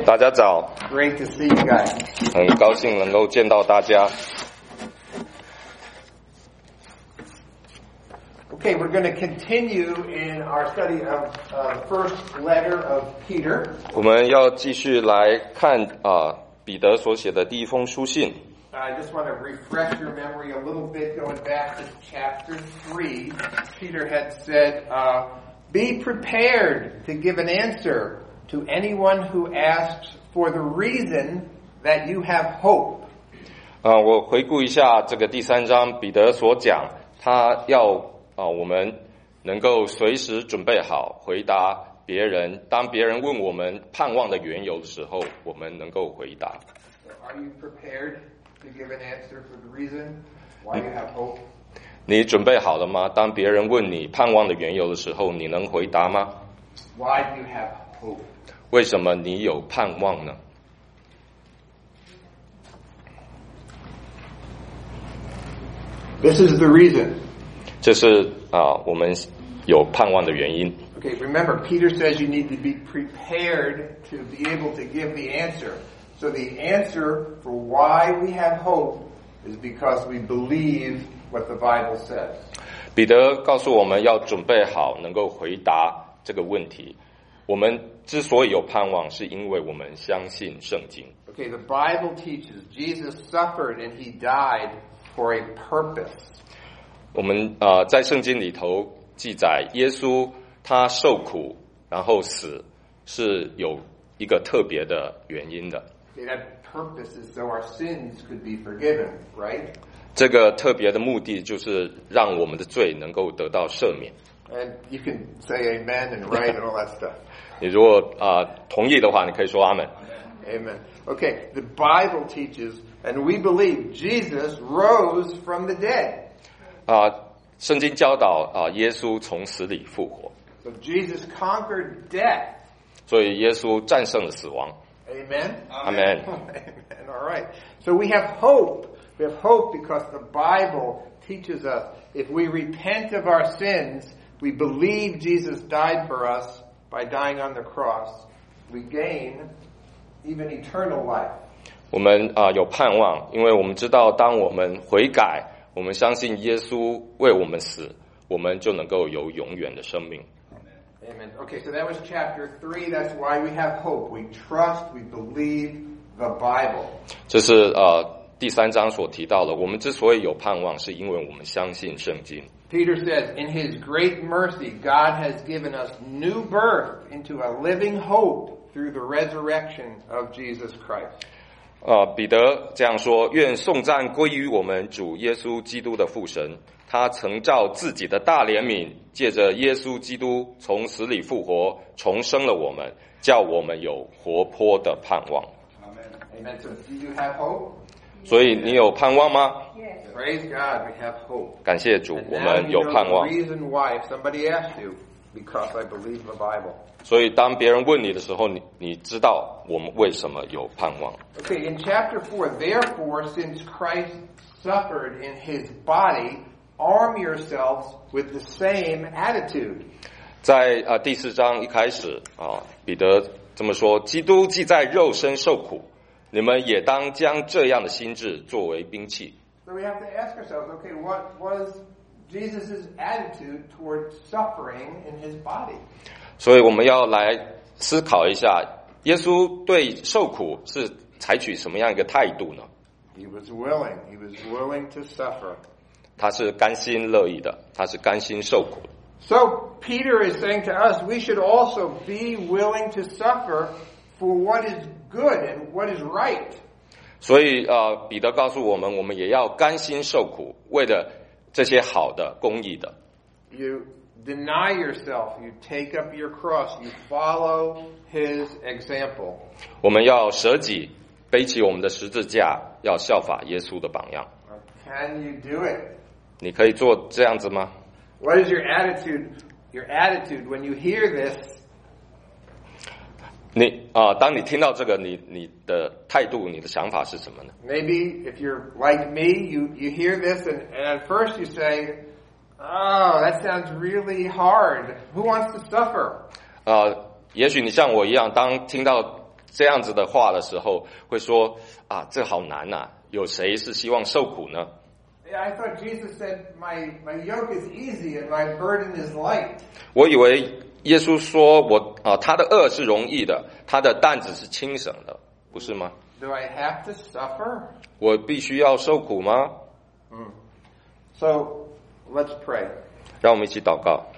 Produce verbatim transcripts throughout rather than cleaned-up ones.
大家早， Great to see you guys. 很高兴能够见到大家。 Okay, we're going to continue in our study of uh, the first letter of Peter. 我们要继续来看啊，彼得所写的第一封书信。 I just want to refresh your memory a little bit going back to chapter three. Peter had said, uh, be prepared to give an answer to anyone who asks for the reason that you have hope. 啊，我回顾一下这个第三章，彼得所讲，他要啊我们能够随时准备好回答别人，当别人问我们盼望的缘由的时候，我们能够回答。 So are you prepared to give an answer for the reason why you have hope? 你准备好了吗？当别人问你盼望的缘由的时候，你能回答吗？ Why do you have hope? 为什么你有盼望呢？ This is the reason. 这是啊我们有盼望的原因。 Okay, remember, Peter says you need to be prepared to be able to give the answer. So the answer for why we have hope is because we believe what the Bible says. 彼得告诉我们要准备好，能够回答这个问题。我们之所以有盼望，是因为我们相信圣经。 Okay, the Bible teaches Jesus suffered and he died for a purpose. 我们啊、呃、在圣经里头记载，耶稣他受苦然后死，是有一个特别的原因的。 That purpose is so our sins could be forgiven, right? 这个特别的目的就是让我们的罪能够得到赦免。 And you can say amen and right and all that stuff. 你如果啊、呃、同意的话，你可以说阿们。 Amen. Okay, the Bible teaches, and we believe Jesus rose from the dead. 啊、圣经教导啊、耶稣从死里复活， So Jesus conquered death. 所以耶稣战胜了死亡。 Amen? Amen. Amen. All right. So we have hope. We have hope because the Bible teaches us if we repent of our sins, we believe Jesus died for us by dying on the cross, we gain even eternal life. 我们啊、有盼望，因为我们知道，当我们悔改，我们相信耶稣为我们死，我们就能够有永远的生命。 Amen. Okay, so that was chapter three. That's why we have hope. We trust, we believe the Bible. 这是呃第三章所提到的，我们之所以有盼望，是因为我们相信圣经。 Peter says, in his great mercy, God has given us new birth into a living hope through the resurrection of Jesus Christ. 呃，彼得这样说：愿颂赞归于我们主耶稣基督的父神，他曾照自己的大怜悯，借着耶稣基督从死里复活，重生了我们，叫我们有活泼的盼望。 Amen. So do you have hope? 所以你有盼望吗？ Praise God, we have hope. 感谢主， And 我 now 们 you 有 know 盼 the 望。 reason why. If somebody asks you, because I believe the Bible. 所以当别人问你的时候，你你知道我们为什么有盼望。 Okay, in chapter four, therefore, since Christ suffered in his body, arm yourselves with the same attitude. 在啊、呃、第四章一开始啊，彼得这么说：基督既在肉身受苦，你们也当将这样的心志作为兵器。 So we have to ask ourselves, okay, what was Jesus' attitude toward suffering in his body? 所以我们要来思考一下，耶稣对受苦是采取什么样一个态度呢？ He was willing. He was willing to suffer. 他是甘心乐意的，他是甘心受苦的。 So Peter is saying to us, we should also be willing to suffer for what is good and what is right. 所以呃，彼得告诉我们，我们也要甘心受苦，为了这些好的、公义的。 You deny yourself. You take up your cross. You follow his example. 我们要舍己，背起我们的十字架，要效法耶稣的榜样。 Can you do it? 你可以做这样子吗？ What is your attitude? Your attitude when you hear this? 你啊、呃，当你听到这个，你你的态度、你的想法是什么呢？ Maybe if you're like me, you, you hear this and, and at first you say, oh, that sounds really hard. Who wants to suffer? 啊、呃，也许你像我一样，当听到这样子的话的时候，会说啊，这好难啊，有谁是希望受苦呢？ Yeah, I thought Jesus said, my, my yoke is easy and my burden is light. 我以为耶稣说我啊，他的恶是容易的，他的担子是轻省的，不是吗？ Do I have to suffer? 我必须要受苦吗？ Mm. So, let's pray. 让我们一起祷告。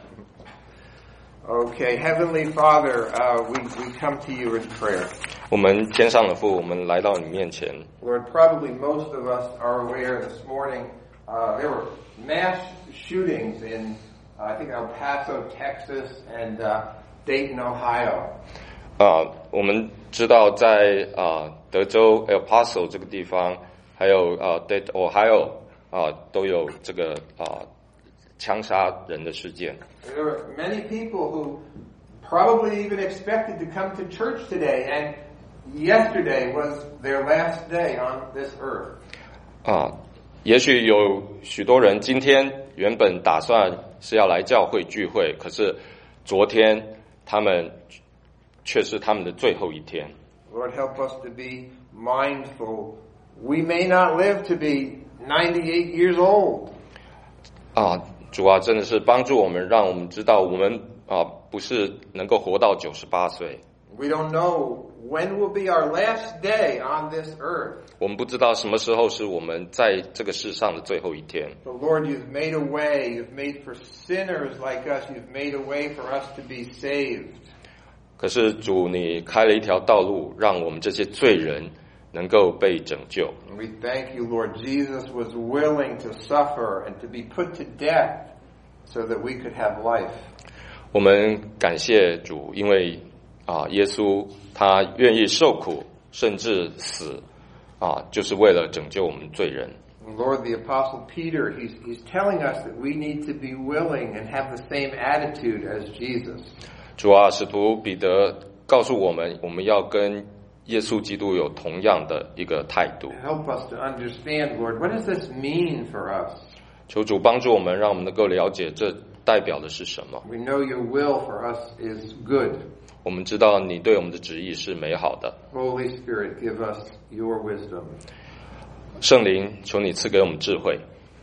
Okay, Heavenly Father, uh, we, we come to you in prayer. 我们天上的父，我们来到你面前。 Lord, probably most of us are aware this morning uh, there were mass shootings in, uh, I think, El Paso, Texas, and uh, Dayton, Ohio. 啊，我们知道在啊德州 El Paso 这个地方，还有啊 Dayton Ohio 啊都有这个啊枪杀人的事件。 There were many people who probably even expected to come to church today, and yesterday was their last day on this earth. 啊，也许有许多人今天原本打算是要来教会聚会，可是昨天他们却是他们的最后一天。 Lord, help us to be mindful. We may not live to be ninety-eight years old. 啊，主啊，真的是帮助我们，让我们知道我们啊不是能够活到九十八岁。 We don't know when will be our last day on this earth. 我们不知道什么时候是我们在这个世上的最后一天。 But Lord, you've made a way. You've made for sinners like us. You've made a way for us to be saved. 可是主，你开了一条道路，让我们这些罪人能够被拯救。 And we thank you, Lord. Jesus was willing to suffer and to be put to death so that we could have life. 我们感谢主，因为啊，耶稣他愿意受苦，甚至死，啊，就是为了拯救我们罪人。 And Lord, the Apostle Peter, he's, he's telling us that we need to be willing and have the same attitude as Jesus. 主啊，使徒彼得告诉我们，我们要跟耶稣基督有同样的一个态度。 Help us to understand, Lord, what does this mean for us? 求主帮助我们，让我们能够了解这代表的是什么。 We know your will for us is good. 我们知道你对我们的旨意是美好的。 Holy Spirit, give us your wisdom. 圣灵，求你赐给我们智慧。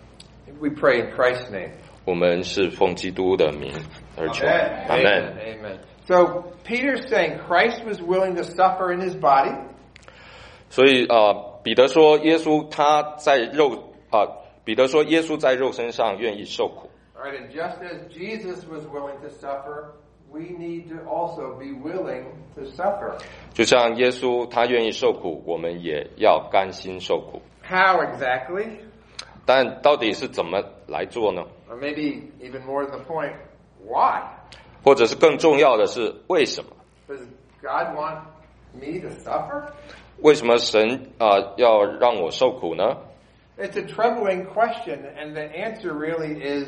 We pray in Christ's name. 我们是奉基督的名而求。 Amen. 阿 Amen. 门。 Amen. So Peter's saying Christ was willing to suffer in his body. 所以啊、呃，彼得说，耶稣他在肉啊、呃，彼得说，耶稣在肉身上愿意受苦。 All right, and just as Jesus was willing to suffer, we need to also be willing to suffer. 就像耶稣他愿意受苦，我们也要甘心受苦。 How exactly? 但到底是怎么来做呢？ Or maybe even more to the point, why? 或者是更重要的是为什么？ Does God want me to suffer? 为什么神啊、呃、要让我受苦呢？ It's a troubling question, and the answer really is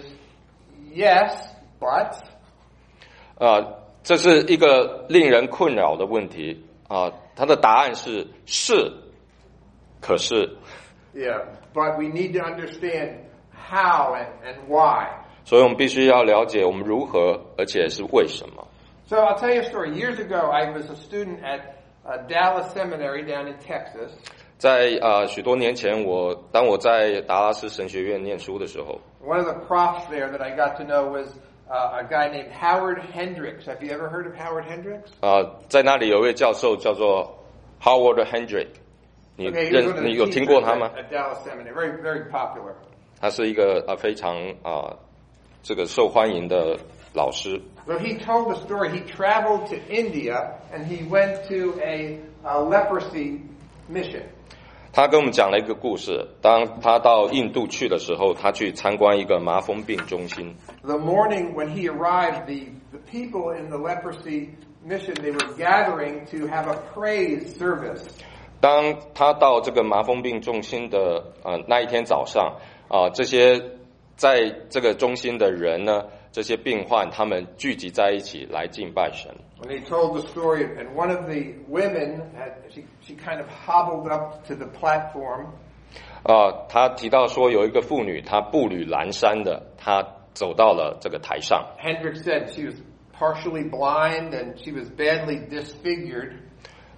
yes, but. 啊，这是一个令人困扰的问题啊。他的答案是是，可是。 Yeah, but we need to understand how and, and why. 所以我们必须要了解我们如何，而且是为什么。 So I'll tell you a story. Years ago, I was a student at uh, Dallas Seminary down in Texas. 在啊、呃、许多年前，我当我在达拉斯神学院念书的时候， One of the profs there that I got to know was uh, a guy named Howard Hendricks. Have you ever heard of Howard Hendricks? 啊、呃，在那里有一位教授叫做 Howard Hendrick， 你 Okay, he was 认 one of 你 the 有听过 teachers 他吗？ at, at Dallas Seminary. Very, very popular. 他是一个啊、呃、非常啊、呃、这个受欢迎的老师。 So he told the story. He traveled to India and he went to a, a leprosy mission. 他跟我们讲了一个故事，当他到印度去的时候，他去参观一个麻风病中心。 The morning when he arrived, the, the people in the leprosy mission, they were gathering to have a praise service. 当他到这个麻风病中心的呃那一天早上啊、呃，这些在这个中心的人呢，这些病患他们聚集在一起来敬拜神。 When he told the story, and one of the women, had, she, she kind of hobbled up to the platform. 啊，他提到说有一个妇女，她步履蹒跚的，她走到了这个台上。 Hendricks said she was partially blind and she was badly disfigured.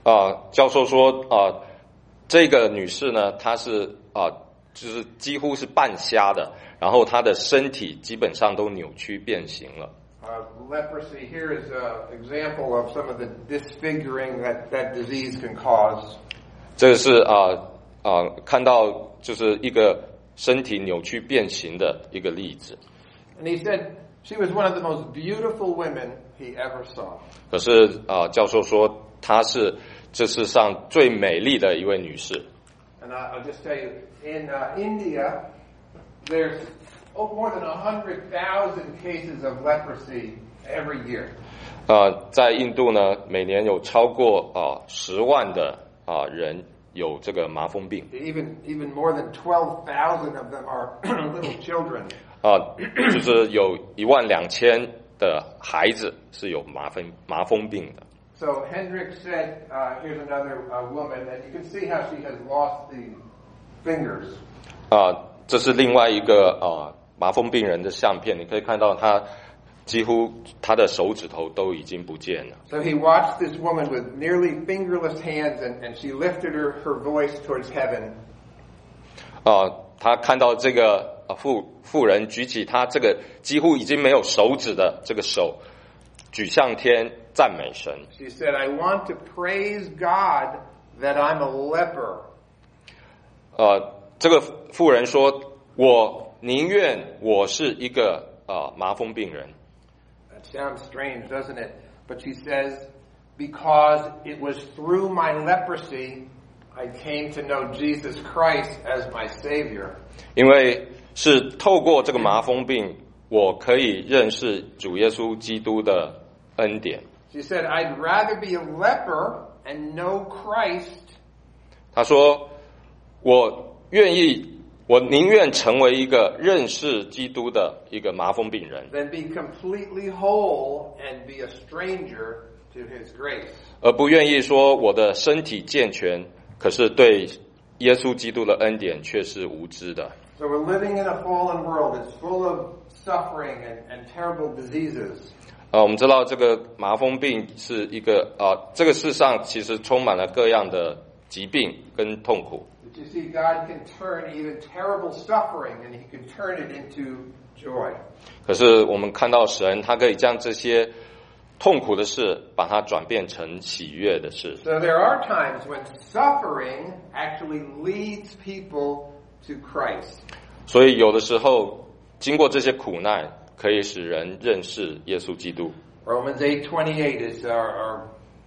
啊，教授说啊，这个女士呢，她是啊，就是几乎是半瞎的，然后她的身体基本上都扭曲变形了。 Uh, leprosy here is an example of some of the disfiguring that that disease can cause. 这个是啊啊，看到就是一个身体扭曲变形的一个例子。 And he said she was one of the most beautiful women he ever saw. 可是啊，教授说她是这世上最美丽的一位女士。 And I'll just tell you, in uh, India, there's oh, more than one hundred thousand cases of leprosy every year. 呃，在印度呢，每年有超过啊十万的啊人有这个麻风病。 Even even more than twelve thousand of them are little children. 啊，就是有一万两千的孩子是有麻风麻风病的。 So Hendrik said, uh, here's another uh, woman, and you can see how she has lost the fingers. 啊，这是另外一个啊麻风病人的相片，你可以看到他几乎他的手指头都已经不见了。 So he watched this woman with nearly fingerless hands, and, and she lifted her, her voice towards heaven. 啊，他看到这个啊妇妇人举起他这个几乎已经没有手指的这个手，举向天赞美神。 She said, "I want to praise God that I'm a leper." 呃，这个妇人说：“我宁愿我是一个啊麻风病人。” That sounds strange, doesn't it? But she says, "Because it was through my leprosy I came to know Jesus Christ as my Savior." 因为是透过这个麻风病，我可以认识主耶稣基督的恩典。 She said, "I'd rather be a leper and know Christ." 她说：“我愿意，我宁愿成为一个认识基督的一个麻风病人， Than be completely whole and be a stranger to His grace." 而不愿意说我的身体健全，可是对耶稣基督的恩典却是无知的。” So we're living in a fallen world. It's full of suffering and, and terrible diseases. 啊，我们知道这个麻风病是一个啊，这个世上其实充满了各样的疾病跟痛苦。 But you see, God can turn even terrible suffering, and He can turn it into joy. 可是我们看到神，他可以将这些痛苦的事，把它转变成喜悦的事。 So there are times when suffering actually leads people to Christ. 所以有的时候，经过这些苦难，可以使人认识耶稣基督。 Romans eight twenty-eight is our, our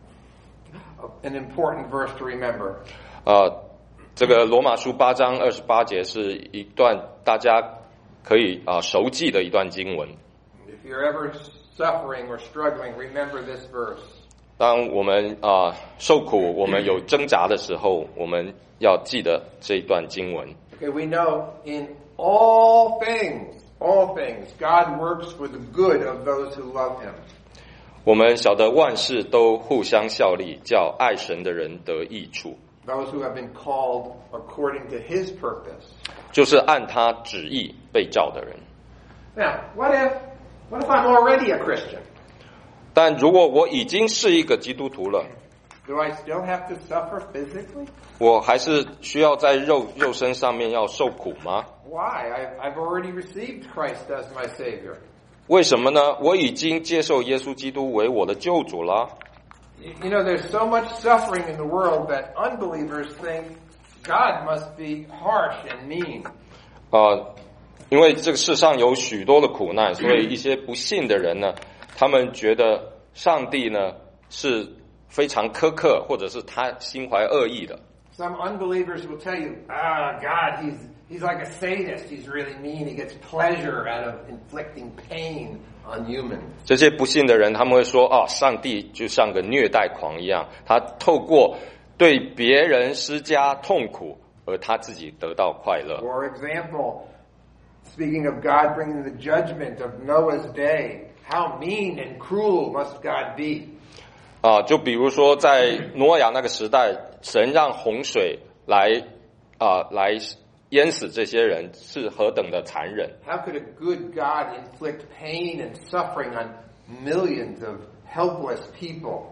an important verse to remember. 呃，这个罗马书八章二十八节是一段大家可以啊、呃、熟记的一段经文。 If you're ever suffering or struggling, remember this verse. 当我们啊、呃、受苦，我们有挣扎的时候，我们要记得这一段经文。 Okay, we know in all things, all things, God works for the good of those who love Him. 我们晓得万事都互相效力，叫爱神的人得益处， Those who have been called according to His purpose. 就是按他旨意被召的人。 Now, what if, what if I'm already a Christian? 但如果我已经是一个基督徒了， Do I still have to suffer physically? 我还是需要在肉肉身上面要受苦吗？ Why? I've, I've already received Christ as my Savior. 为什么呢？我已经接受耶稣基督为我的救主了。 You know, there's so much suffering in the world that unbelievers think God must be harsh and mean. 啊、因为这个世上有许多的苦难，所以一些不信的人呢，他们觉得上帝呢是非常苛刻，或者是他心怀恶意的。 Some unbelievers will tell you, ah, God, he's, he's like a sadist. He's really mean. He gets pleasure out of inflicting pain on humans. 这些不信的人，他们会说：“哦，上帝就像个虐待狂一样，他透过对别人施加痛苦，而他自己得到快乐。” For example, speaking of God bringing the judgment of Noah's day, how mean and cruel must God be? 啊，就比如说在挪亚那个时代，神让洪水来啊来淹死这些人，是何等的残忍。 How could a good God inflict pain and suffering on millions of helpless people?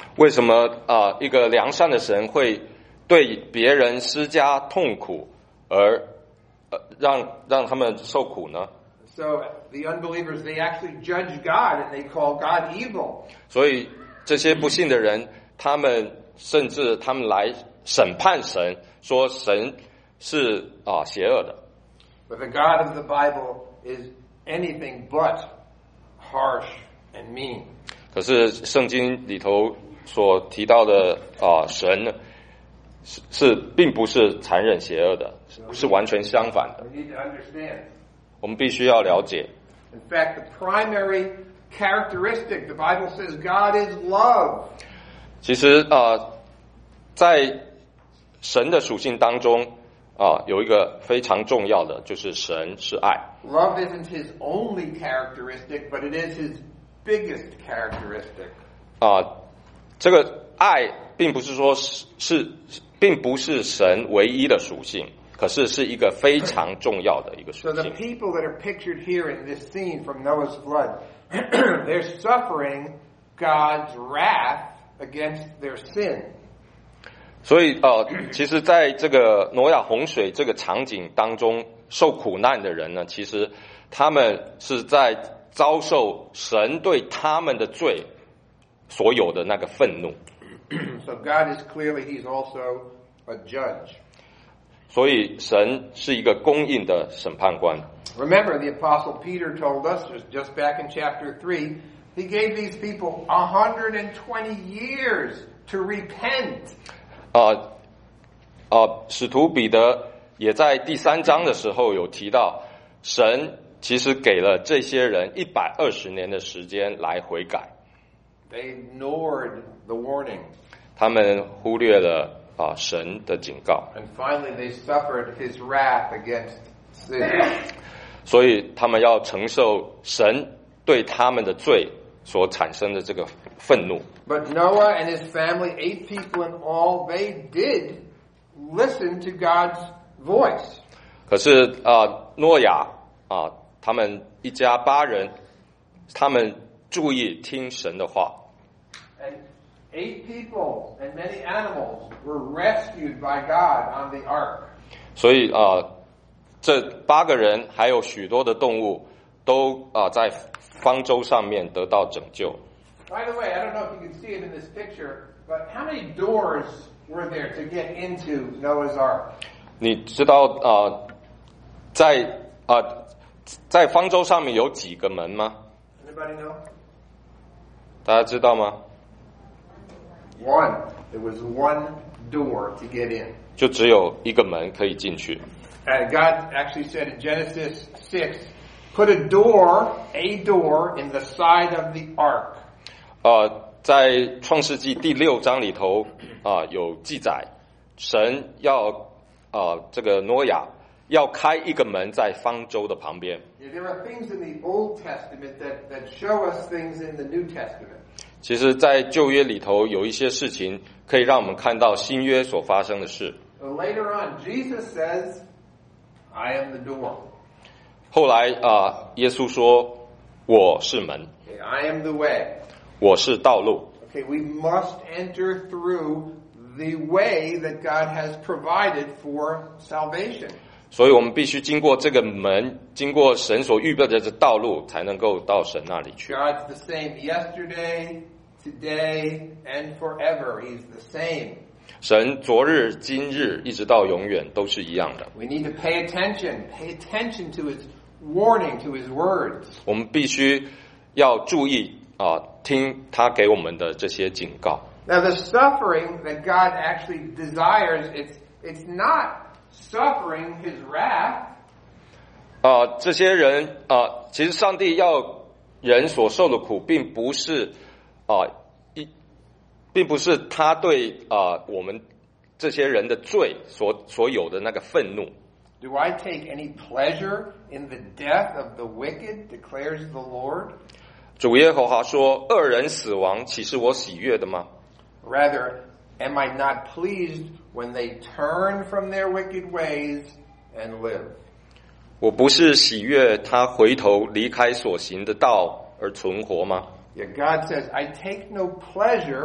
为什么啊、呃、一个良善的神会对别人施加痛苦，而呃让让他们受苦呢？ So the unbelievers, they actually judge God and they call God evil. 所以这些不信的人，他们甚至他们来审判神，说神是啊、邪恶的。 But the God of the Bible is anything but harsh and mean. 可是圣经里头所提到的啊、神呢，是是并不是残忍邪恶的，是完全相反的。 We need to understand. 我们必须要了解。 In fact, the primary characteristic, the Bible says God is love. 其实啊、呃，在神的属性当中啊、呃，有一个非常重要的，就是神是爱。 Love isn't his only characteristic, but it is his biggest characteristic. 啊、呃，这个爱并不是说是是，并不是神唯一的属性，可是是一个非常重要的一个属 So the 性。 people that are pictured here in this scene from Noah's flood, they're suffering God's wrath against their sin. 所以呃，其实在这个挪亚洪水这个场景当中受苦难的人呢，其实他们是在遭受神对他们的罪所有的那个愤怒。 So God is clearly, he's also a judge. 所以神是一个公义的审判官。 Remember, the Apostle Peter told us, just back in chapter three, he gave these people one hundred twenty years to repent. 啊、呃、啊、呃，使徒彼得也在第三章的时候有提到，神其实给了这些人一百二十年的时间来悔改。 They ignored the warning. 他们忽略了啊、呃、神的警告， And finally, they suffered his wrath against sin. 所以他们要承受神对他们的罪所产生的这个愤怒。 But Noah and his family, eight people in all, they did listen to God's voice. 可是啊、呃，诺亚啊、呃，他们一家八人，他们注意听神的话。 And eight people and many animals were rescued by God on the ark. 所以啊、呃，这八个人还有许多的动物都啊、呃、在方舟上面得到拯救。 By the way, I don't know if you can see it in this picture, but how many doors were there to get into Noah's ark? 你知道啊、呃，在啊、呃、在方舟上面有几个门吗？ Anybody know? 大家知道吗？ One. There was one door to get in. 就只有一个门可以进去。 And God actually said in Genesis six, put a door, a door in the side of the ark. 呃，在创世纪第六章里头啊、呃、有记载，神要啊、呃、这个挪亚要开一个门在方舟的旁边。 There are things in the Old Testament that, that show us things in the New Testament. 其实，在旧约里头有一些事情可以让我们看到新约所发生的事。 So later on, Jesus says, I am the door. 后来啊、呃，耶稣说：“我是门， Okay, I am the way. 我是道路。” Okay, we must enter through the way that God has provided for salvation. 所以我们必须经过这个门，经过神所预备的这道路，才能够到神那里去。 God's the same yesterday, today, and forever. He's the same. 神昨日、今日，一直到永远都是一样的。 We need to pay attention. Pay attention to His warning, to His words. 我们必须要注意啊、呃，听他给我们的这些警告。 Now, the suffering that God actually desires, it's it's not suffering His wrath. 啊、呃，这些人啊、呃，其实上帝要人所受的苦，并不是啊、呃、一，并不是他对啊、呃、我们这些人的罪所所有的那个愤怒。 Do I take any pleasure in the death of the wicked, declares the Lord? 主耶和华说：“恶人死亡，岂是我喜悦的吗？ Rather, am I not pleased when they turn from their wicked ways and live?” 我不是喜悦他回头离开所行的道而存活吗？ Yet God says, I take no pleasure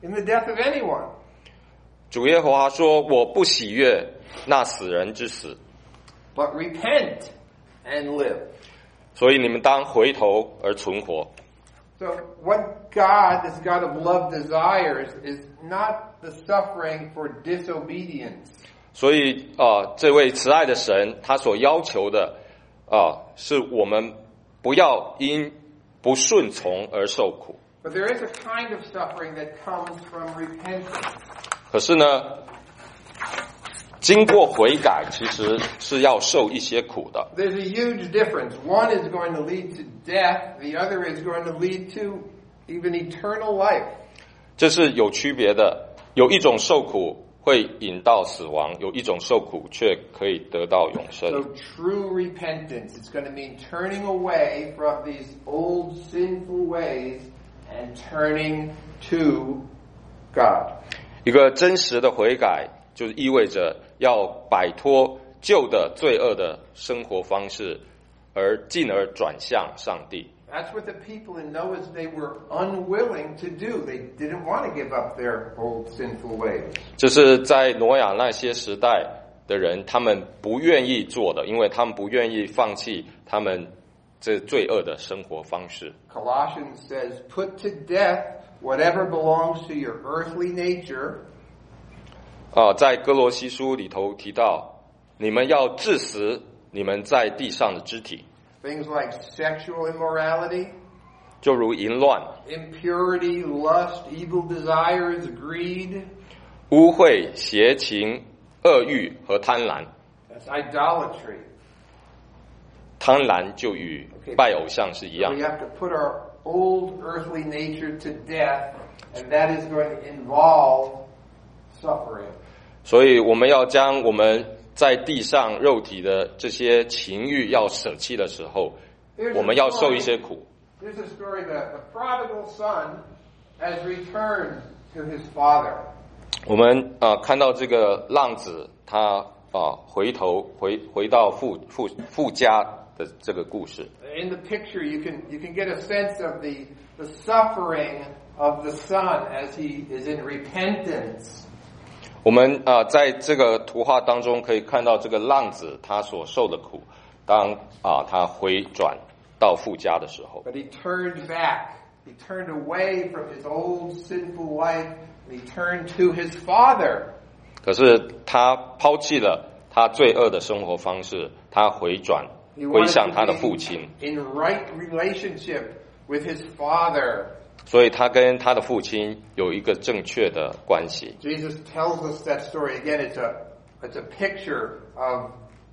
in the death of anyone. 主耶和华说：“我不喜悦那死人之死， But repent and live. 所以你们当回头而存活。” So what God, this God of love, desires is not the suffering for disobedience. 所以啊、呃，这位慈爱的神，他所要求的啊、呃，是我们不要因不顺从而受苦。 But there is a kind of suffering that comes from repentance. 可是呢，经过悔改，其实是要受一些苦的。 There's a huge difference. One is going to lead to death. The other is going to lead to even eternal life. 这是有区别的。有一种受苦会引到死亡，有一种受苦却可以得到永生。 So true repentance, it's going to mean turning away from these old sinful ways and turning to God. 一个真实的悔改，就是意味着要摆脱旧的罪恶的生活方式，而进而转向上帝。 That's what the people in Noah's day were unwilling to do. They didn't want to give up their old sinful ways. 这是在挪亚那些时代的人，他们不愿意做的，因为他们不愿意放弃他们这罪恶的生活方式。 Colossians says, "Put to death whatever belongs to your earthly nature." 啊，在哥罗西书里头提到，你们要治死你们在地上的肢体。 Things like sexual immorality, 就如淫乱、 impurity, lust, evil desires, greed. 污秽、邪情、恶欲和贪婪。 That's idolatry. 贪婪就与拜偶像是一 So 样 we have to put our old earthly nature to death, and that is going to involve suffering. 所以我们要将我们在地上肉体的这些情欲要舍弃的时候， Here's 我 a 们要受 story- 一些苦。 Here's a story that the prodigal son has returned to his father. 我们啊、呃、看到这个浪子，他啊、呃、回头回回到父父父家的这个故事。 In the picture, you can you can get a sense of the the suffering of the son as he is in repentance. 我们啊、呃、在这个图画当中可以看到这个浪子他所受的苦，当啊、呃、他回转到父家的时候。 But he turned back. He turned away from his old sinful life, and he turned to his father. 可是他抛弃了他罪恶的生活方式，他回转 He 归 wanted 向他的 to 父 be 亲， in right relationship with his father. 所以他跟他的父亲有一个正确的关系。 Jesus tells us that story again. It's a it's a picture of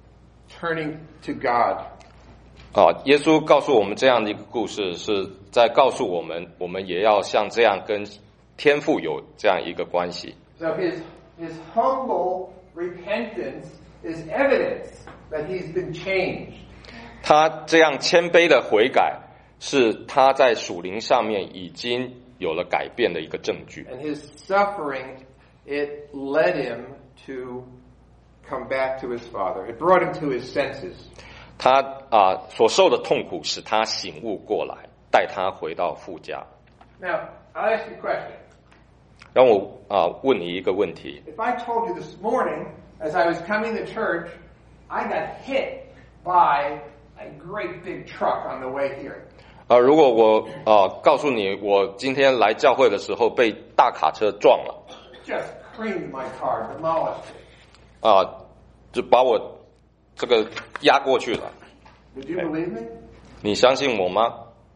turning to God. 啊，耶稣告诉我们这样的一个故事，是在告诉我们，我们也要像这样跟天父有这样一个关系。 So his his humble repentance is evidence that he's been changed. 他这样谦卑的悔改，是他在属灵上面已经有了改变的一个证据。 And his suffering, it led him to come back to his father. It brought him to his senses. 他啊所受的痛苦使他醒悟过来，带他回到父家。 Now, I'll ask you a question. 让我啊问你一个问题： If I told you this morning, as I was coming to church, I got hit by a great big truck on the way here. 啊，如果我啊告诉你，我今天来教会的时候被大卡车撞了， Just creamed my car, demolished it. 啊，就把我这个压过去了。 Would you believe me? 你相信我吗？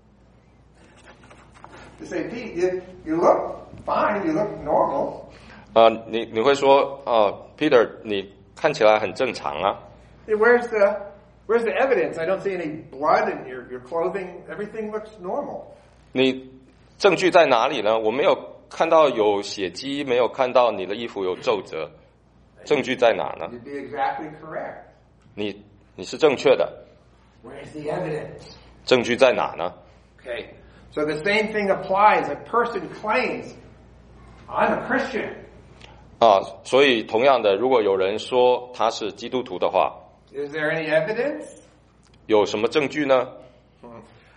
You say, Pete, you, you look fine, you look normal. 啊，你你会说啊 ，Peter，你看起来很正常啊。 Hey, where's the where's the evidence? I don't see any blood in your, your clothing. Everything looks normal. 你证据在哪里呢？我没有看到有血迹，没有看到你的衣服有皱褶，证据在哪呢？ You'd be exactly correct. 你你是正确的， Where's the evidence? 证据在哪呢？ Okay. So the same thing applies. A person claims, I'm a Christian. 啊，所以同样的，如果有人说他是基督徒的话， Is there any evidence? 有什么证据呢？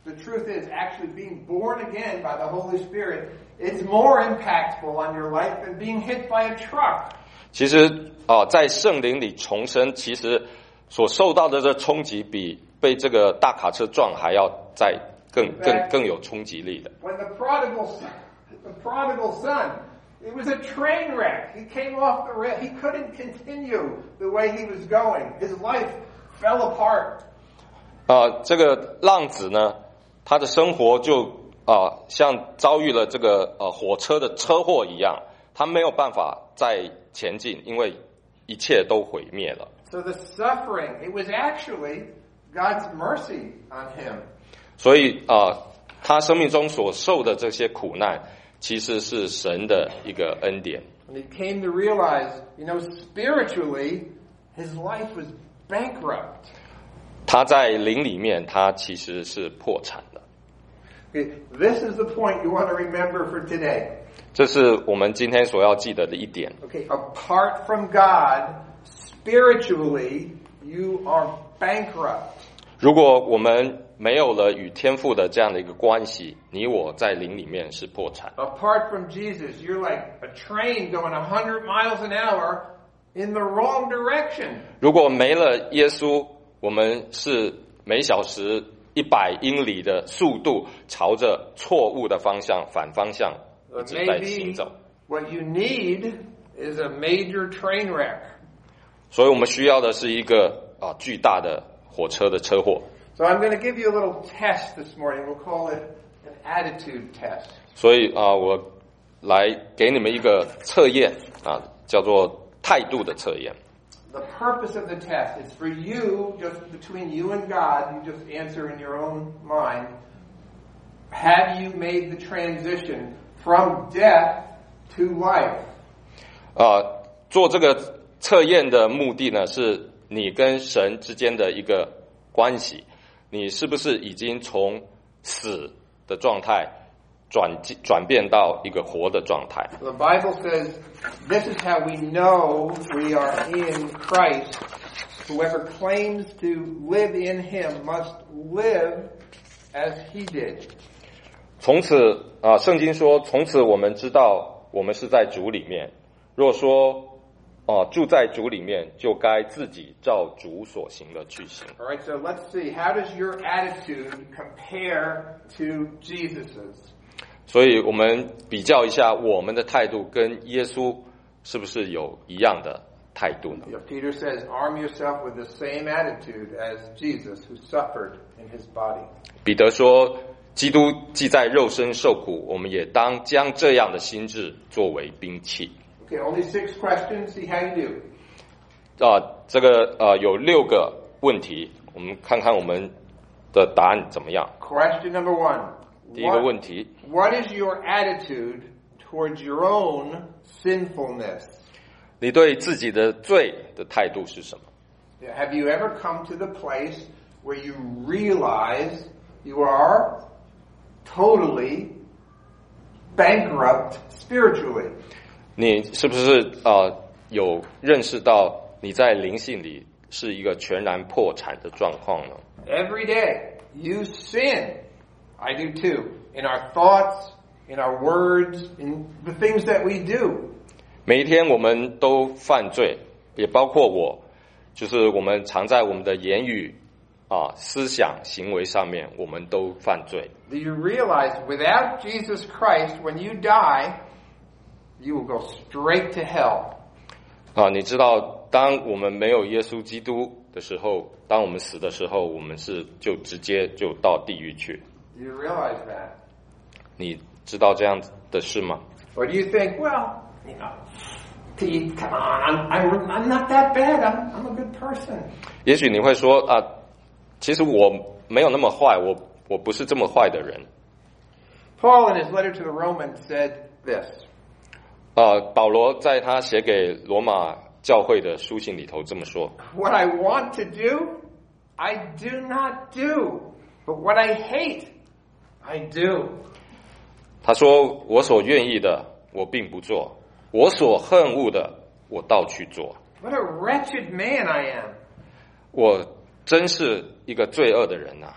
the truth is actually being born again by the Holy Spirit, it's more impactful on your life than being hit by a truck. 其实啊、呃，在圣灵里重生，其实所受到的这冲击，比被这个大卡车撞还要再更更更有冲击力的。 When the prodigal son, the prodigal son, it was a train wreck. He came off the rail. He couldn't continue the way he was going. His life fell apart. 啊，这个浪子呢，他的生活就啊、呃、像遭遇了这个呃火车的车祸一样，他没有办法再前进，因为一切都毁灭了。 So the suffering, it was actually God's mercy on him. 所以啊、呃，他生命中所受的这些苦难，其实是神的一个恩典。 And he came to realize, you know, spiritually, his life was bankrupt. 他在灵里面，他其实是破产的。 Okay, this is the point you want to remember for today. 这是我们今天所要记得的一点。 Okay, apart from God, spiritually, you are bankrupt. 如果我们没有了与天父的这样的一个关系，你我在灵里面是破产。 Apart from Jesus, you're like a train going one hundred miles an hour in the wrong direction. 如果没了耶稣，我们是每小时一百英里的速度，朝着错误的方向、反方向一直在行走。 What you need is a major train wreck. 所以我们需要的是一个啊巨大的火车的车祸。 So I'm going to give you a little test this morning. We'll call it an attitude test. 所以啊，我来给你们一个测验啊，叫做态度的测验。 The purpose of the test is for you, just between you and God, you just answer in your own mind. Have you made the transition from death to life? 啊，做这个测验的目的呢，是你跟神之间的一个关系，你是不是已经从死的状态转转变到一个活的状态？ The Bible says, this is how we know we are in Christ. Whoever claims to live in him must live as he did. 从此啊，圣经说，从此我们知道我们是在主里面。若说哦、啊，住在主里面，就该自己照主所行的去行。 All right, so let's see. How does your attitude compare to Jesus's? 所以我们比较一下我们的态度跟耶稣是不是有一样的态度呢？ Peter says, arm yourself with the same attitude as Jesus, who suffered in his body. 彼得说，基督既在肉身受苦，我们也当将这样的心志作为兵器。 Okay, only six questions. See how you do. 啊、呃，这个呃有六个问题，我们看看我们的答案怎么样。 Question number one. 第一个问题 What, what is your attitude towards your own sinfulness? 你对自己的罪的态度是什么？ Have you ever come to the place where you realize you are totally bankrupt spiritually? 你是不是呃有认识到你在灵性里是一个全然破产的状况呢？ Every day you sin. I do too. In our thoughts, in our words, in the things that we do. 每一天我们都犯罪，也包括我，就是我们常在我们的言语啊、思想、行为上面，我们都犯罪。 Do you realize without Jesus Christ, when you die, you will go straight to hell? 啊，你知道，当我们没有耶稣基督的时候，当我们死的时候，我们是就直接就到地狱去。 Do you realize that? 你知道这样的事吗？ Or do you think, well, you know, Pete, come on, I'm, I'm, I'm not that bad. I'm, I'm a good person. 也许你会说啊，其实我没有那么坏，我我不是这么坏的人。 Paul, in his letter to the Romans, said this. 啊，保罗在他写给罗马教会的书信里头这么说。 What I want to do, I do not do. But what I hate, I do. 他说：“我所愿意的，我并不做；我所恨恶的，我倒去做。 What a wretched man I am. 我真是一个罪恶的人呐、啊！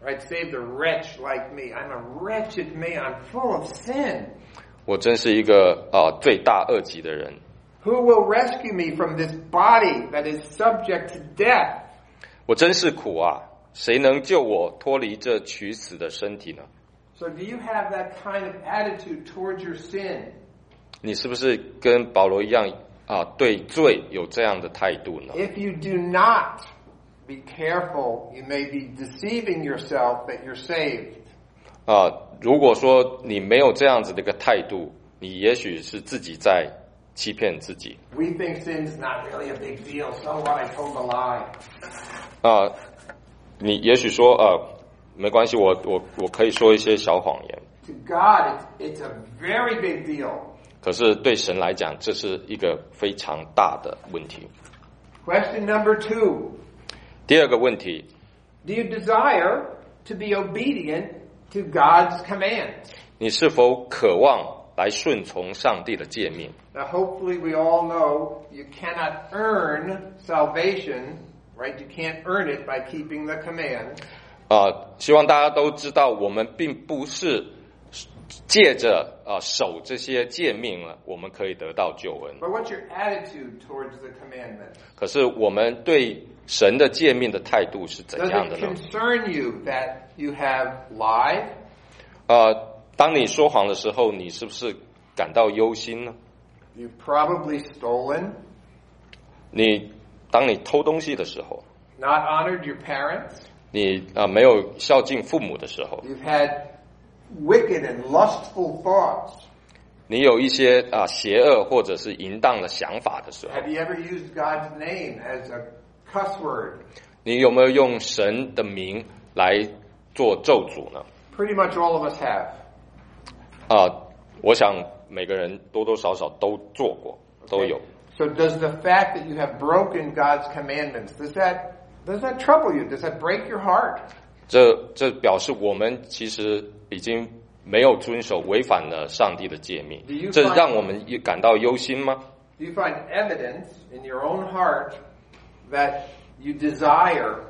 Right? Save the wretch like me. I'm a wretched man. I'm full of sin. 我真是一个啊、呃、罪大恶极的人。 Who will rescue me from this body that is subject to death? 我真是苦啊！谁能救我脱离这取死的身体呢？ So do you have that kind of attitude towards your sin? 你是不是跟保罗一样啊、对罪有这样的态度呢？ If you do not, be careful. You may be deceiving yourself that you're saved. 啊、如果说你没有这样子的一个态度，你也许是自己在欺骗自己。 We think sin's not really a big deal. So what? I told a lie. 啊、你也许说呃，没关系，我我我可以说一些小谎言。 To God, it's, it's a very big deal. 可是对神来讲，这是一个非常大的问题。 Question number two. 第二个问题， Do you desire to be obedient to God's commands? 你是否渴望来顺从上帝的诫命？ Now, hopefully we all know you cannot earn salvation, right? You can't earn it by keeping the command. 啊、希望大家都知道，我们并不是借着啊、守这些诫命了，我们可以得到救恩。 But what's your attitude towards the commandment? 可是我们对神的诫命的态度是怎 Does 样 it 的呢？ concern you that you have lied? 呃，当你说谎的时候，你是不是感到忧心呢？ You've probably stolen, 你当你偷东西的时候， not honored your parents. 你啊、没有孝敬父母的时候， You've had wicked and lustful thoughts. 你有一些啊、邪恶或者是淫荡的想法的时候， Have you ever used God's name as a cuss word? 你有没有用神的名来做咒诅呢？ Pretty much all of us have. 啊、我想每个人多多少少都做过，都有。 So does the fact that you have broken God's commandments, does that does that trouble you? Does that break your heart? 这这表示我们其实已经没有遵守，违反了上帝的诫命 Do you， 这 find- 让我们也感到忧心吗？ Do you find evidence in your own heart that you desire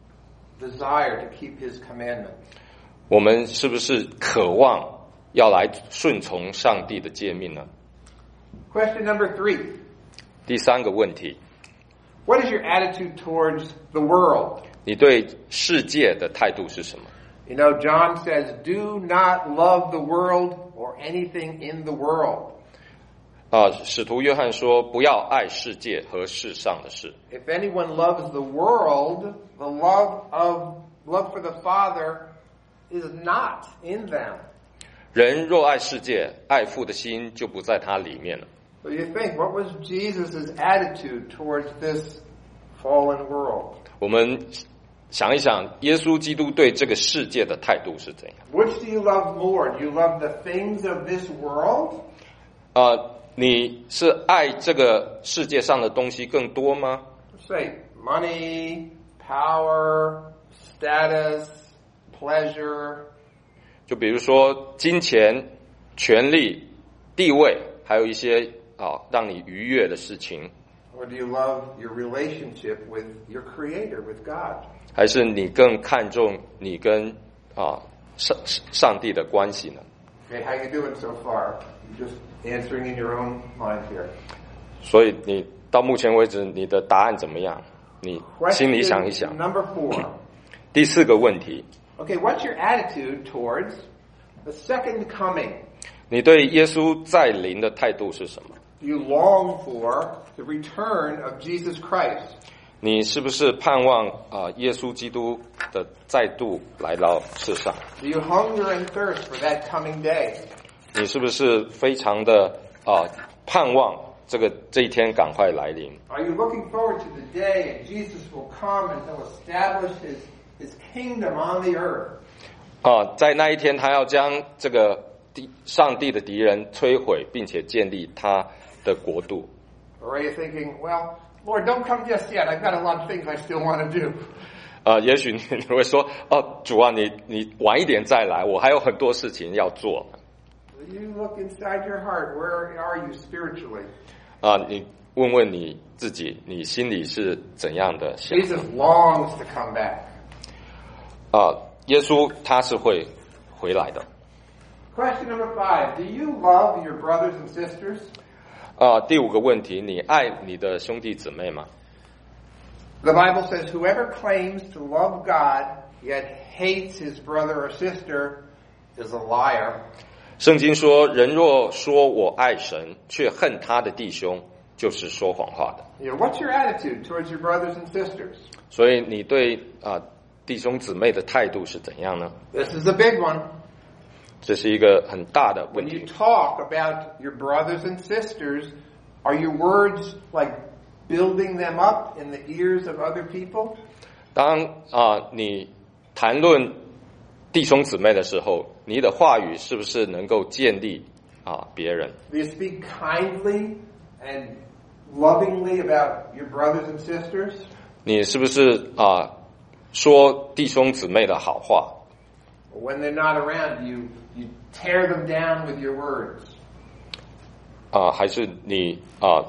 desire to keep his commandments? 我们是不是渴望要来顺从上帝的诫命呢？ Question number three. 第三个问题， What is your attitude towards the world? 你对世界的态度是什么？ You know, John says, do not love the world or anything in the world. 啊，使徒约翰说，不要爱世界和世上的事。 If anyone loves the world, the love of love for the Father is not in them. 人若爱世界，爱父的心就不在他里面了。 So you think, what was Jesus' attitude towards this fallen world? 我们想一想，耶稣基督对这个世界的态度是怎样？ Which do you love more? Do you love the things of this world? 呃，你是爱这个世界上的东西更多吗？ Say, money, power, status, pleasure. 就比如说金钱、权力、地位，还有一些啊让你愉悦的事情， Or do you love your relationship with your Creator, with God? 还是你更看重你跟啊上上帝的关系呢？ Okay, how you doing so far? You're just answering in your own mind here. 所以你到目前为止，你的答案怎么样？你心里想一 Question 想。 number four. 第四个问题， Okay, what's your attitude towards the second coming? 你对耶稣再临的态度是什么？ You long for the return of Jesus Christ. 你是不是盼望啊、呃耶稣基督的再度来到世上？ Do you hunger and thirst for that coming day? 你是不是非常的啊、呃盼望这个这一天赶快来临？ Are you looking forward to the day and Jesus will come and he'll establish his, his kingdom on the earth? 啊、在那一天，他要将这个敌上帝的敌人摧毁，并且建立他的国度。 Or are you thinking, well, Lord, don't come just yet. I've got a lot of things I still want to do. 啊、也许你你会说，哦，主啊，你你晚一点再来，我还有很多事情要做。 You look inside your heart. Where are you spiritually? 啊、你问问你自己，你心里是怎样的想？ Jesus longs to come back. 啊、 耶稣他是会回来的。 Question number five. Do you love your brothers and sisters? 啊、第五个问题，你爱你的兄弟姊妹吗？ The Bible says, whoever claims to love God yet hates his brother or sister is a liar. 圣经说，人若说我爱神，却恨他的弟兄，就是说谎话的。 You know, what's your attitude towards your brothers and sisters? 所以你对啊、弟兄姊妹的态度是怎样呢？ This is a big one. 这是一个很大的问 When 题 you。talk about your brothers and sisters, are your words like building them up in the ears of other people? 当啊、你谈论弟兄姊妹的时候，你的话语是不是能够建立啊、别人？ Do you speak kindly and lovingly about your brothers and sisters? 你是不是啊、说弟兄姊妹的好话？ When they're not around, you you tear them down with your words. 啊、还是你啊、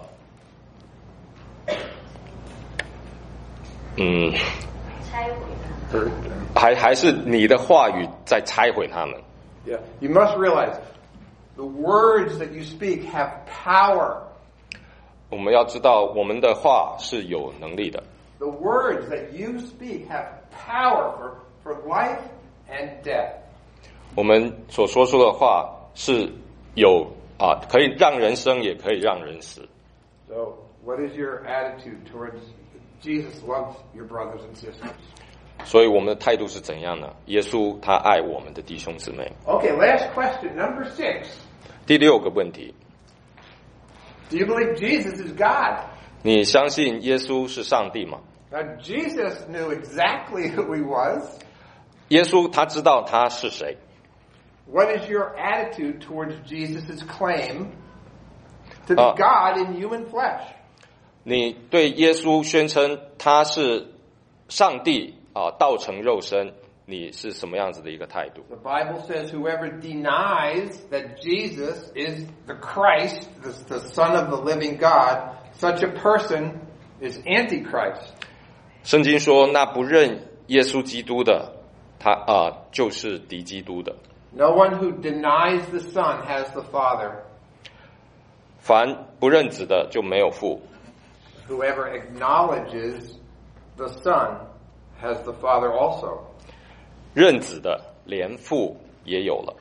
嗯， 拆毁它。 还还是你的话语在拆毁他们？ Yeah, you must realize the words that you speak have power. 我们要知道，我们的话是有能力的。 The words that you speak have power for, for life and death. 我们所说出的话是有啊，可以让人生，也可以让人死。 So, what is your attitude towards Jesus loves your brothers and sisters? 所以我们的态度是怎样呢？耶稣他爱我们的弟兄姊妹。 Okay, last question, number six. 第六个问题， Do you believe Jesus is God? 你相信耶稣是上帝吗？ Now, Jesus knew exactly who he was. 耶稣他知道他是谁。 What is your attitude towards Jesus' claim to be Uh, God in human flesh? 你对耶稣宣称他是上帝啊，道成肉身，你是什么样子的一个态度？ The Bible says whoever denies that Jesus is the Christ, the, the Son of the living God, such a person is Antichrist. 圣经说，那不认耶稣基督的，他啊、就是敌基督的。 No one who denies the Son has the Father. 凡不认子的，就没有父。 Whoever acknowledges the Son has the Father also. 认子的，连父也有了。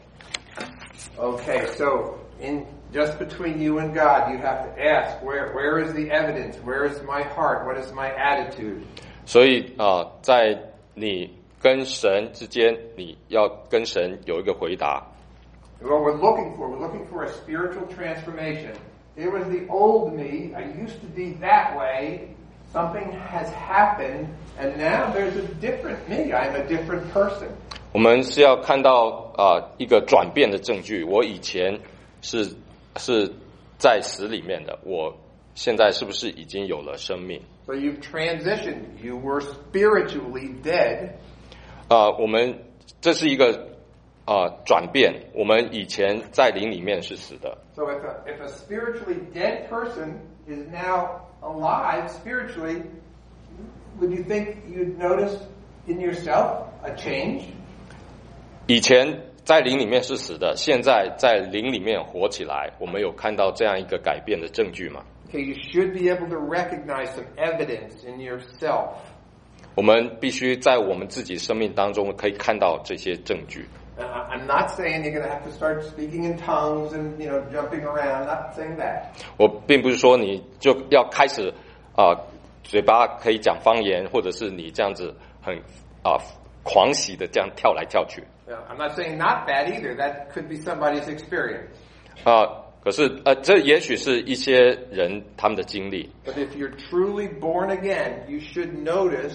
Okay, so in just between you and God, you have to ask, where where is the evidence? Where is my heart? What is my attitude? 所以啊、在你跟神之间，你要跟神有一个回答。 What we're looking for, we're looking for a spiritual transformation. It was the old me. I used to be that way. Something has happened, and now there's a different me. I'm a different person. 我们是要看到啊、一个转变的证据。我以前是是在死里面的，我现在是不是已经有了生命？ So you've transitioned. You were spiritually dead. 啊、我们这是一个啊、转变。我们以前在灵里面是死的， So if a, if a spiritually dead person is now alive spiritually, would you think you'd notice in yourself a change? 以前在灵里面是死的，现在在灵里面活起来。我们有看到这样一个改变的证据吗？ Okay, you should be able to recognize some evidence in yourself. 我们必须在我们自己生命当中可以看到这些证据。 Uh, I'm not saying you're going to have to start speaking in tongues and, you know, jumping around. I'm not saying that. 我并不是说你就要开始啊、嘴巴可以讲方言，或者是你这样子很啊、狂喜的这样跳来跳去。 Uh, I'm not saying not that either. That could be somebody's experience. 啊、可是呃，这也许是一些人他们的经历。 But if you're truly born again, you should notice,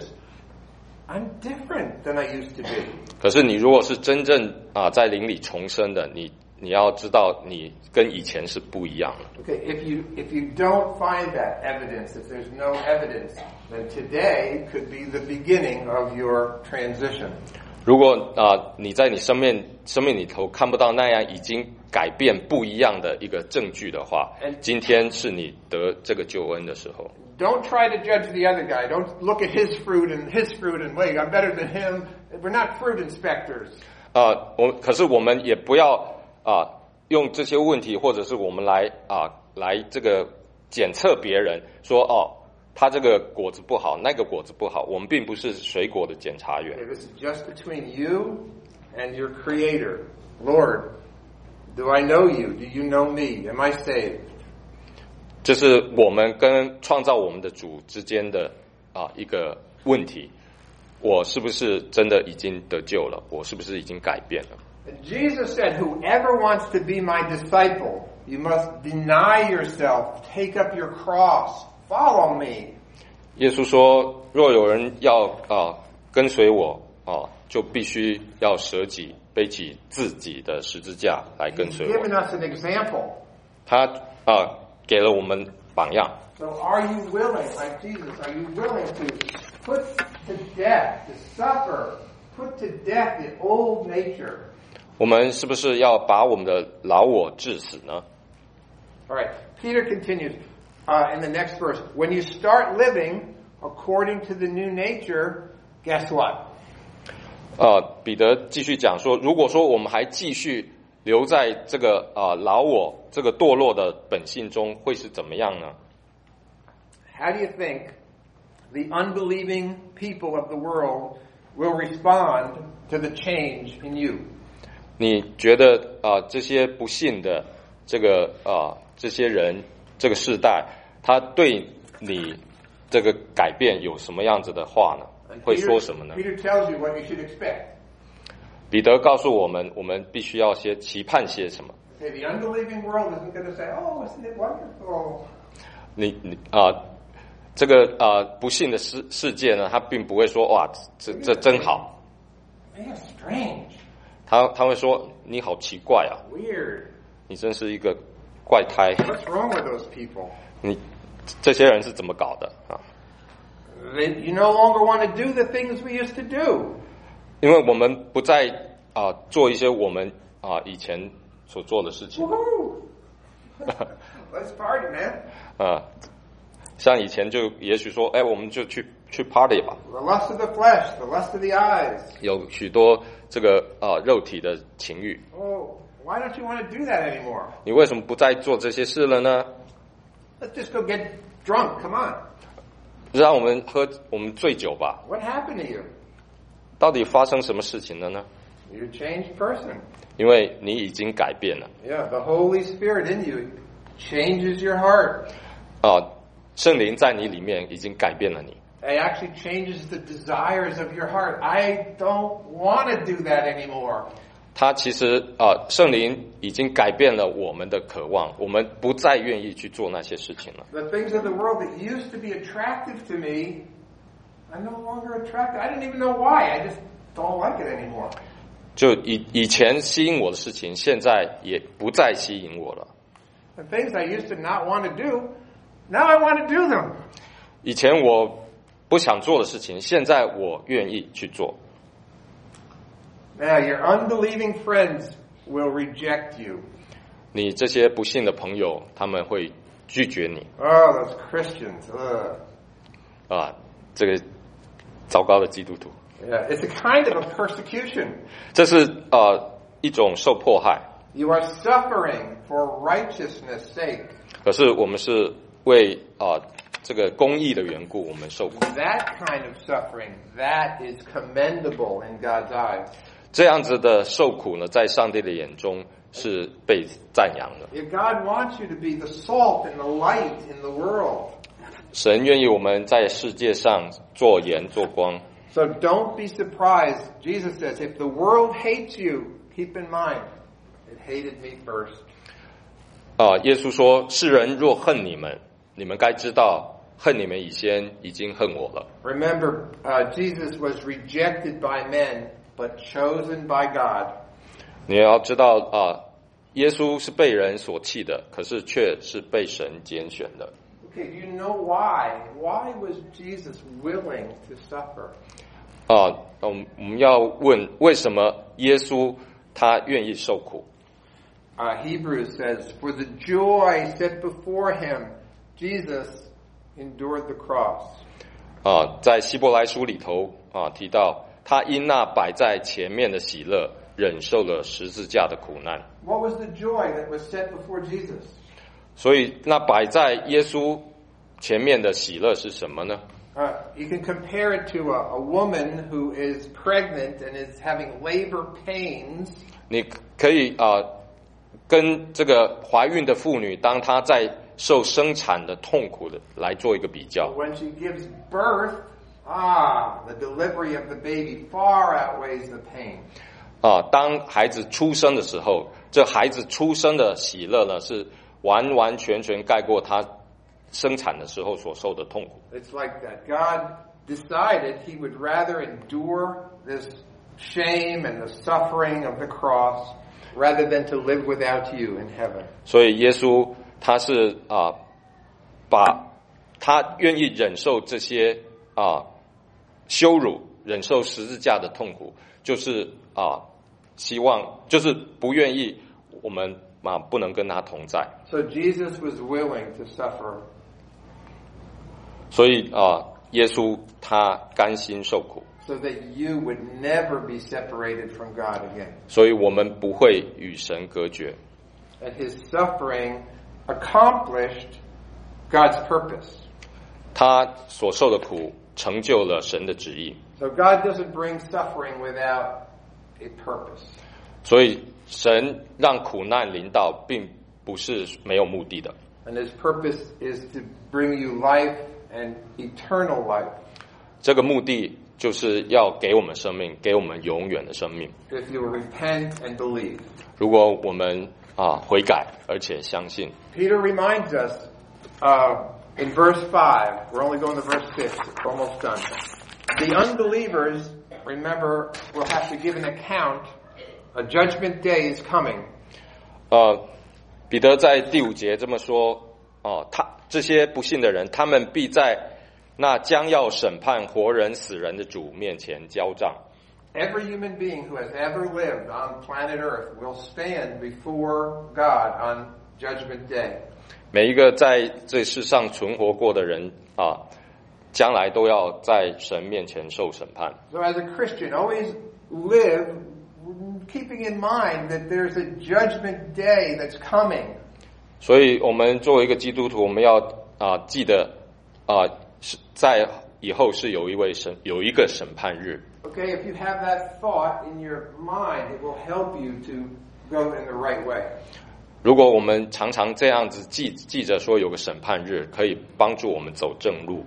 I'm different than I used to be. 可是你如果是真正啊、在灵里重生的，你你要知道你跟以前是不一样的。 Okay, if you if you don't find that evidence, if there's no evidence, then today could be the beginning of your transition. 如果啊、你在你生命生命里头看不到那样已经改变不一样的一个证据的话，今天是你得这个救恩的时候。 Don't try to judge the other guy. Don't look at his fruit and his fruit and wait, I'm better than him. We're not fruit inspectors. 啊，我可是我们也不要啊用这些问题，或者是我们来啊来这个检测别人，说哦，他这个果子不好，那个果子不好。我们并不是水果的检察员。 Okay, this is just between you and your Creator. Lord, do I know you? Do you know me? Am I saved? 这是我们跟创造我们的主之间的啊一个问题。我是不是真的已经得救了？我是不是已经改变了？ Jesus said, whoever wants to be my disciple, you must deny yourself, take up your cross, follow me. 耶稣说，若有人要啊跟随我啊，就必须要舍己，背起自己的十字架来跟 He's 随 given 我。 us an example. 他啊给了我们榜样。 So are you willing, like Jesus, are you willing to put to death, to suffer, put to death the old nature? 我们是不是要把我们的老我治死呢？ All right. Peter continues uh, in the next verse. When you start living according to the new nature, guess what? 呃，彼得继续讲说，如果说我们还继续留在这个啊、呃、老我这个堕落的本性中，会是怎么样呢？ How do you think the unbelieving people of the world will respond to the change in you? 你觉得啊、呃、这些不信的这个啊、呃、这些人这个世代，他对你这个改变有什么样子的话呢？ And 会 Peter, 说什么呢？ Peter tells you what you should expect. 彼得告诉我们，我们必须要些期盼些什么。 Okay, the unbelieving world isn't going to say, "Oh, isn't it wonderful?" 你你啊、呃，这个啊、呃、不幸的世世界呢，他并不会说哇，这这真好， Man, strange, 他他会说你好奇怪啊， weird. 你真是一个怪胎， What's wrong with those people? 你这些人是怎么搞的啊？ They, you no longer want to do the things we used to do. 因为我们不再啊、呃、做一些我们啊、呃、以前所做的事情， Woohoo! Let's party, man. 啊、像以前就也许说，哎，我们就去去 party 吧， The lust of the flesh, the lust of the eyes. 有许多这个啊、呃肉体的情欲， Oh, why don't you want to do that anymore? 你为什么不再做这些事了呢？ Let's just go get drunk. Come on. 让我们喝我们醉酒吧。 What happened to you? 到底发生什么事情了呢？ You're a changed person. 因为你已经改变了 Yeah, the Holy Spirit in you changes your heart. 啊，圣灵在你里面已经改变了你。 It actually changes the desires of your heart. I don't want to do that anymore. 他其实啊，圣灵已经改变了我们的渴望，我们不再愿意去做那些事情了。 The things of the world that used to be attractive to me, I'm no longer attracted. I didn't even know why. I just don't like it anymore. 就以以前吸引我的事情，现在也不再吸引我了。 The things I used to not want to do, now I want to do them. 以前我不想做的事情，现在我愿意去做。 Now, your unbelieving friends will reject you. 你这些不信的朋友，他们会拒绝你 Oh, those Christians. Ugh. 啊，这个糟糕的基督徒。 Yeah, it's a kind of a persecution. 这是呃一种受迫害， You are suffering for righteousness' sake. 可是我们是为啊、呃、这个公义的缘故，我们受苦。 That kind of suffering, that is commendable in God's eyes. 这样子的受苦呢，在上帝的眼中是被赞扬的。 If God wants you to be the salt and the light in the world. 神愿意我们在世界上做盐做光， So don't be surprised. Jesus says, if the world hates you, keep in mind, it hated me first. 啊、耶稣说：“世人若恨你们，你们该知道，恨你们以先已经恨我了。 Remember, uh, Jesus was rejected by men, but chosen by God. 你要知道啊、耶稣是被人所弃的，可是却是被神拣选的。 Okay, do you know why? Why was Jesus willing to suffer? 啊，我们我们要问，为什么耶稣他愿意受苦？ uh, Hebrews says, "For the joy set before him, Jesus endured the cross." 啊，在希伯来书里头啊提到，他因那摆在前面的喜乐，忍受了十字架的苦难。 What was the joy that was set before Jesus? 所以，那摆在耶稣前面的喜乐是什么呢？ Uh, you can compare it to a, a woman who is pregnant and is having labor pains. 你可以啊、呃，跟这个怀孕的妇女，当她在受生产的痛苦的来做一个比较。 When she gives birth, ah, the delivery of the baby far outweighs the pain. 啊，当孩子出生的时候，这孩子出生的喜乐呢，是完完全全盖过他生产的时候所受的痛苦。 It's like that. God decided he would rather endure this shame and the suffering of the cross rather than to live without you in heaven. 所以耶稣他是啊，把他愿意忍受这些啊羞辱，忍受十字架的痛苦，就是啊希望，就是不愿意我们啊不能跟他同在。 So Jesus was willing to suffer. 所以啊，耶稣他甘心受苦。 So that you would never be separated from God again. 所以我们不会与神隔绝。 And his suffering accomplished God's purpose. 他所受的苦成就了神的旨意。 So God doesn't bring suffering without a purpose. 所以神让苦难临到，并不是没有目的的。 And his purpose is to bring you life and eternal life. 这个目的就是要给我们生命，给我们永远的生命。 If you repent and believe. 如果我们啊悔改，而且相信。 Peter reminds us uh, in verse five, we're only going to verse six, we're almost done. The unbelievers, remember, will have to give an account. A judgment day is coming. 呃，彼得在第五节这么说：哦，他这些不信的人，他们必在那将要审判活人死人的主面前交账。 Every human being who has ever lived on planet Earth will stand before God on Judgment Day. 每一个在这世上存活过的人啊，将来都要在神面前受审判。 So as a Christian, always live keeping in mind that there's a judgment day that's coming. 所以我们作为一个基督徒，我们要啊记得啊是在以后是有一位审有一个审判日。 Okay, if you have that thought in your mind, it will help you to go in the right way. 如果我们常常这样子记记着说有个审判日，可以帮助我们走正路。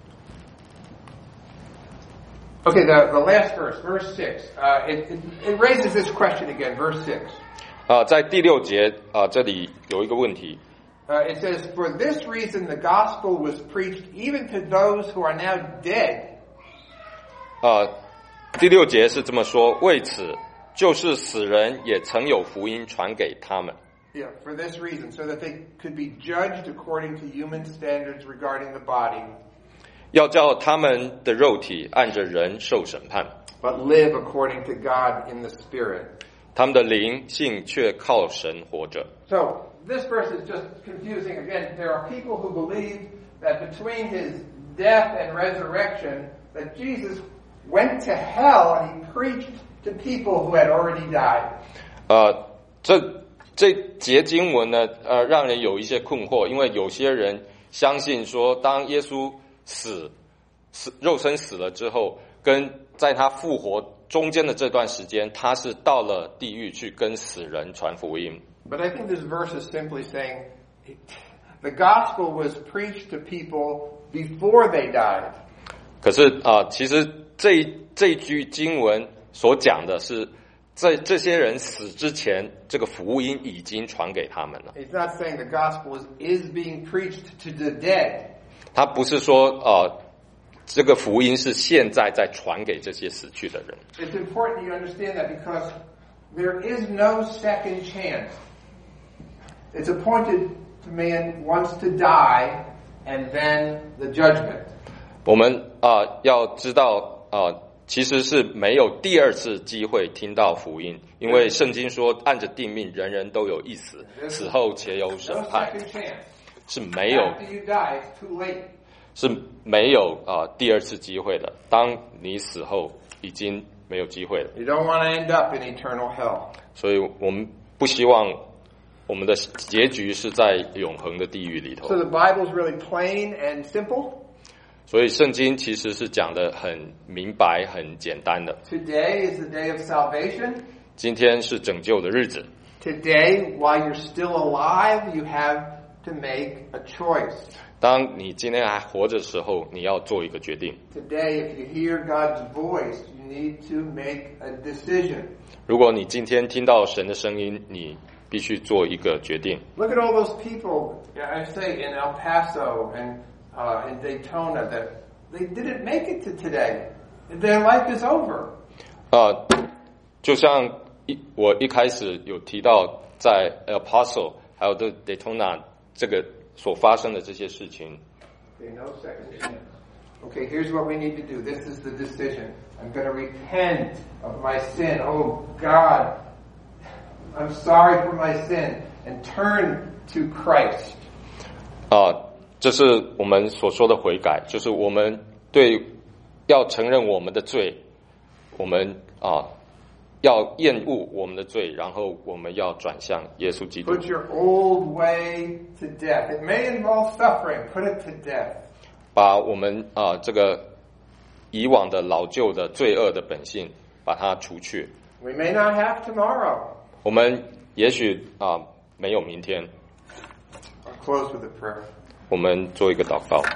Okay, the, the last verse, verse six, uh, it, it, it raises this question again, verse six. 啊，在第六节啊，这里有一个问题。 Uh, it says, "For this reason the gospel was preached even to those who are now dead." 啊，第六节是这么说：为此，就是死人也曾有福音传给他们。 Yeah, for this reason, so that they could be judged according to human standards regarding the body, 要叫他们的肉体按着人受审判， but live according to God in the Spirit. 他们的灵性却靠神活着。 So, this verse is just confusing. Again, there are people who believe that between his death and resurrection, that Jesus went to hell and he preached to people who had already died. 呃，这这节经文呢，呃，让人有一些困惑，因为有些人相信说，当耶稣死死肉身死了之后，跟在他复活中间的这段时间，他是到了地狱去跟死人传福音。 But I think this verse is simply saying the gospel was preached to people before they died. 可是啊、呃，其实这这句经文所讲的是，在这些人死之前，这个福音已经传给他们了。 It's not saying the gospel is, is being preached to the dead. 他不是说呃，这个福音是现在在传给这些死去的人。 It's important you understand that because there is no second chance. It's appointed to man once to die and then the judgment. 我们啊、呃、要知道啊、呃， 其实是没有第二次机会听到福音，因为圣经说按着定命，人人都有一死，死后且有审 No 判， second chance. 是没有 After you die, it's too late. 是没有啊、呃、第二次机会的。当你死后，已经没有机会了。 You don't want to end up in eternal hell. 所以我们不希望我们的结局是在永恒的地狱里头。 So the Bible's really plain and simple. 所以圣经其实是讲的很明白、很简单的。 Today is the day of salvation. 今天是拯救的日子。 Today, while you're still alive, you have to make a choice. 当你今天还活着的时候，你要做一个决定。 Today, if you hear God's voice, you need to make a decision. 如果你今天听到神的声音，你必须做一个决定。 Look at all those people, I say, in El Paso and uh, in Daytona that they didn't make it to today. Their life is over. 啊、就像一我一开始有提到，在 El Paso 还有的 Daytona 这个所发生的这些事情。 Okay, no second chance. Okay, here's what we need to do. This is the decision. I'm going to repent of my sin. Oh, God, I'm sorry for my sin. And turn to Christ. 啊、这是我们所说的悔改，就是我们对要承认我们的罪，我们啊、要厌恶我们的罪，然后我们要转向耶稣基督。 Put your old way to death. It may involve suffering. Put it to death. 把我们啊、这个以往的老旧的罪恶的本性把它除去。 We may not have tomorrow. 我们也许啊、没有明天。 I'll close with a prayer. 我们做一个祷告。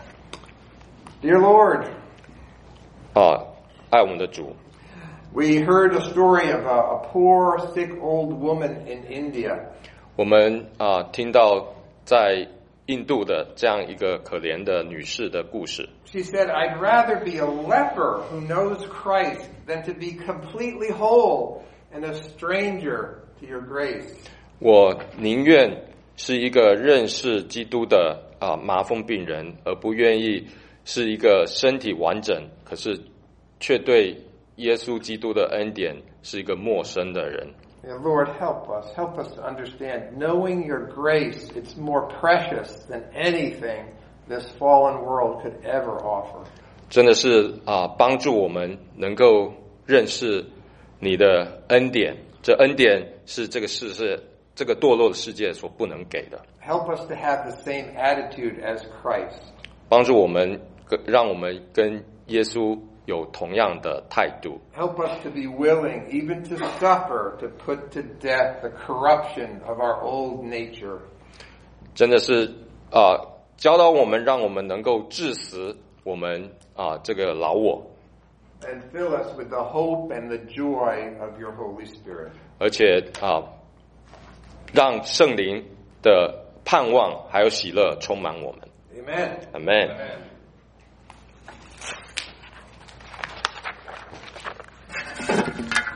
Dear Lord, 啊、爱我们的主。 we heard a story of a, a poor, sick old woman in India. 我们啊、听到在印度的这样一个可怜的女士的故事。 She said, I'd rather be a leper who knows Christ than to be completely whole and a stranger to your grace. 我宁愿是一个认识基督的啊、麻风病人，而不愿意是一个身体完整，可是却对耶稣基督的恩典是一个陌生的人。 And Lord, help us. Help us to understand. Knowing your grace, it's more precious than anything this fallen world could ever offer. 真的是啊、帮助我们能够认识你的恩典，这恩典是这个世界这个堕落的世界所不能给的。 Help us to have the same attitude as Christ. 帮助我们，让我们跟耶稣有同样的态度。 Help us to be willing, even to suffer, to put to death the corruption of our old nature. 真的是啊、教导我们，让我们能够致死我们啊、这个老我， And fill us with the hope and the joy of your Holy Spirit. 而且啊、让圣灵的盼望还有喜乐充满我们。 Amen. Amen。 Amen.